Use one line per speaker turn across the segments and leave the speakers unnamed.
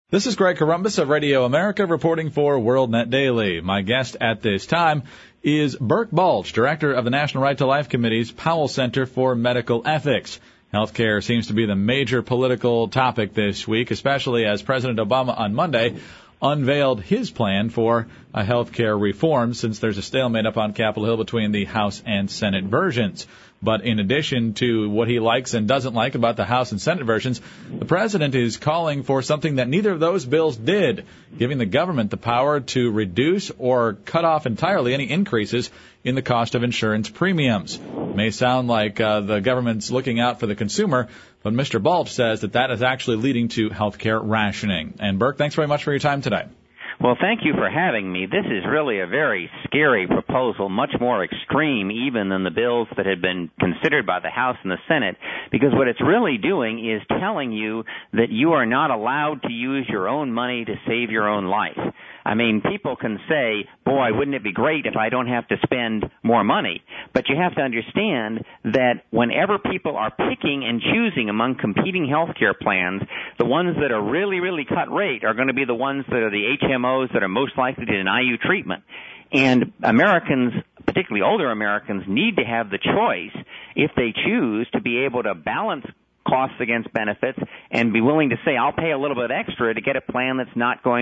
This is Greg Corombos of Radio America reporting for WorldNet Daily. My guest at this time is Burke Balch, Director of the National Right to Life Committee's Powell Center for Medical Ethics. Healthcare seems to be the major political topic this week, especially as President Obama on Monday unveiled his plan for a healthcare reform, since there's a stalemate up on Capitol Hill between the House and Senate versions. But in addition to what he likes and doesn't like about the House and Senate versions, the president is calling for something that neither of those bills did, giving the government the power to reduce or cut off entirely any increases in the cost of insurance premiums. It may sound like the government's looking out for the consumer, but Mr. Balch says that is actually leading to healthcare rationing. And Burke, thanks very much for your time today.
Well, thank you for having me. This is really a very scary proposal, much more extreme even than the bills that had been considered by the House and the Senate, because what it's really doing is telling you that you are not allowed to use your own money to save your own life. I mean, people can say, boy, wouldn't it be great if I don't have to spend more money? But you have to understand that whenever people are picking and choosing among competing health care plans, the ones that are really, really cut rate are going to be the ones that are the HMOs that are most likely to deny you treatment. And Americans, particularly older Americans, need to have the choice, if they choose, to be able to balance costs against benefits and be willing to say, I'll pay a little bit extra to get a plan that's not going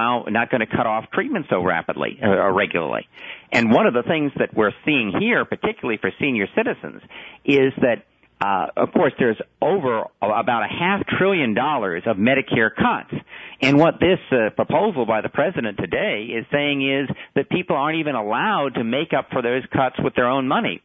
to cut off treatment so rapidly or regularly. And one of the things that we're seeing here, particularly for senior citizens, is that of course, there's over about $500 billion of Medicare cuts. And what this proposal by the president today is saying is that people aren't even allowed to make up for those cuts with their own money.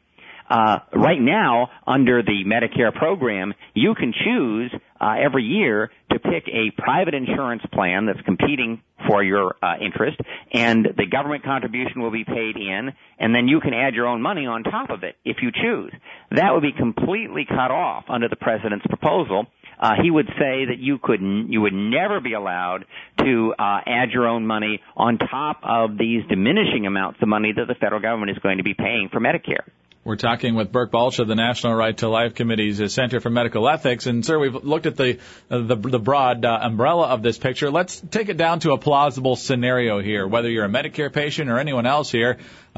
Right now, under the Medicare program, you can choose every year to pick a private insurance plan that's competing for your interest, and the government contribution will be paid in, and then you can add your own money on top of it if you choose. That would be completely cut off under the president's proposal. He would say that you would never be allowed to add your own money on top of these diminishing amounts of money that the federal government is going to be paying for Medicare.
We're talking with Burke Balch of the National Right to Life Committee's Center for Medical Ethics. And, sir, we've looked at the broad umbrella of this picture. Let's take it down to a plausible scenario here. Whether you're a Medicare patient or anyone else here,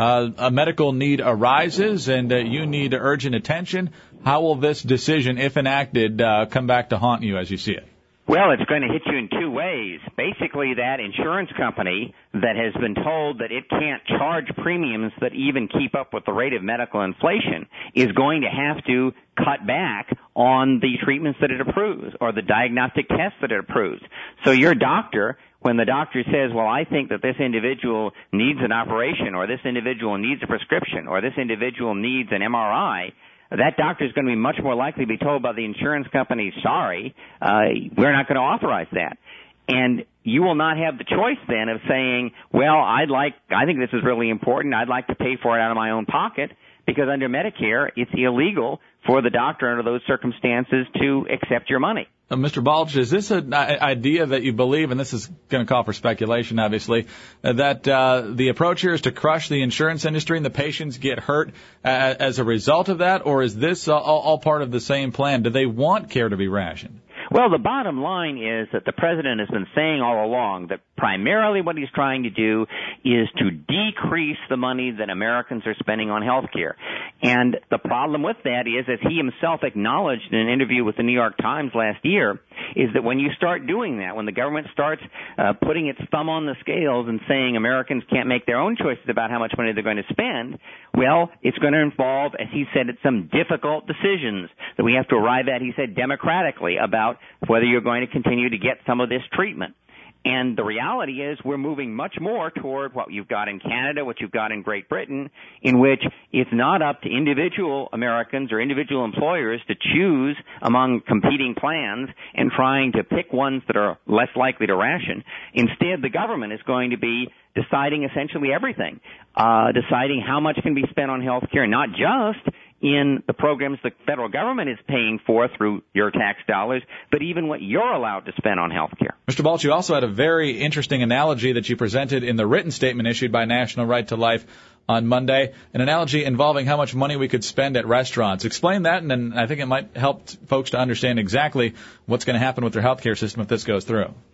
a medical need arises and you need urgent attention. How will this decision, if enacted, come back to haunt you as you see it?
Well, it's going to hit you in two ways. Basically, that insurance company that has been told that it can't charge premiums that even keep up with the rate of medical inflation is going to have to cut back on the treatments that it approves or the diagnostic tests that it approves. So your doctor, when the doctor says, well, I think that this individual needs an operation or this individual needs a prescription or this individual needs an MRI, that doctor is going to be much more likely to be told by the insurance company, sorry, we're not going to authorize that. And you will not have the choice then of saying, well, I think this is really important. I'd like to pay for it out of my own pocket, because under Medicare, it's illegal for the doctor under those circumstances to accept your money.
Mr. Balch, is this an idea that you believe, and this is going to call for speculation, obviously, that the approach here is to crush the insurance industry and the patients get hurt as a result of that, or is this all part of the same plan? Do they want care to be rationed?
Well, the bottom line is that the president has been saying all along that primarily what he's trying to do is to decrease the money that Americans are spending on health care. And the problem with that is, as he himself acknowledged in an interview with the New York Times last year, is that when you start doing that, when the government starts putting its thumb on the scales and saying Americans can't make their own choices about how much money they're going to spend, well, it's going to involve, as he said, some difficult decisions that we have to arrive at, he said, democratically about whether you're going to continue to get some of this treatment. And the reality is we're moving much more toward what you've got in Canada, what you've got in Great Britain, in which it's not up to individual Americans or individual employers to choose among competing plans and trying to pick ones that are less likely to ration. Instead, the government is going to be deciding essentially everything, deciding how much can be spent on health care, not just in the programs the federal government is paying for through your tax dollars, but even what you're allowed to spend on health care.
Mr. Balch, you also had a very interesting analogy that you presented in the written statement issued by National Right to Life on Monday, an analogy involving how much money we could spend at restaurants. Explain that, and then I think it might help folks to understand exactly what's going to happen with their health care system if this goes through.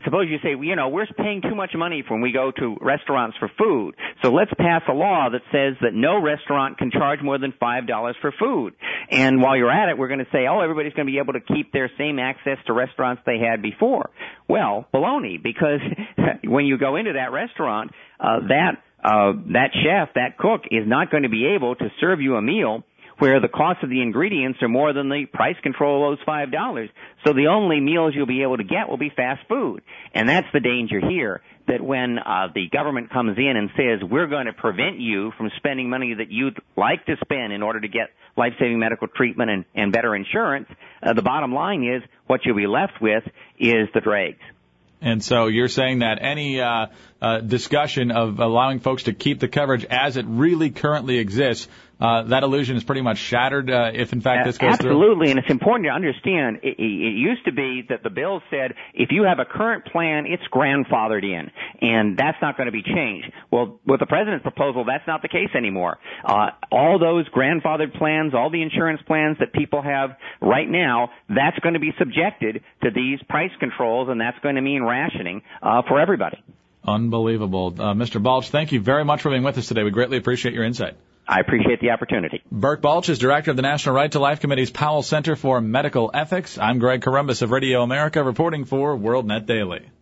suppose you say, we're paying too much money when we go to restaurants for food, so let's pass a law that says that no restaurant can charge more than $5 for food. And while you're at it, we're going to say, everybody's going to be able to keep their same access to restaurants they had before. Well, baloney, because when you go into that restaurant, that chef, that cook, is not going to be able to serve you a meal where the cost of the ingredients are more than the price control of those $5. So the only meals you'll be able to get will be fast food. And that's the danger here, that when the government comes in and says, we're going to prevent you from spending money that you'd like to spend in order to get life-saving medical treatment and better insurance, the bottom line is what you'll be left with is the dregs.
And so you're saying that any discussion of allowing folks to keep the coverage as it really currently exists, that illusion is pretty much shattered if, in fact, this goes through?
Absolutely, and it's important to understand, it used to be that the bill said if you have a current plan, it's grandfathered in, and that's not going to be changed. Well, with the President's proposal, that's not the case anymore. All those grandfathered plans, all the insurance plans that people have right now, that's going to be subjected to these price controls, and that's going to mean rationing for everybody.
Unbelievable. Mr. Balch, thank you very much for being with us today. We greatly appreciate your insight.
I appreciate the opportunity.
Burke Balch is director of the National Right to Life Committee's Powell Center for Medical Ethics. I'm Greg Corombos of Radio America, reporting for WorldNet Daily.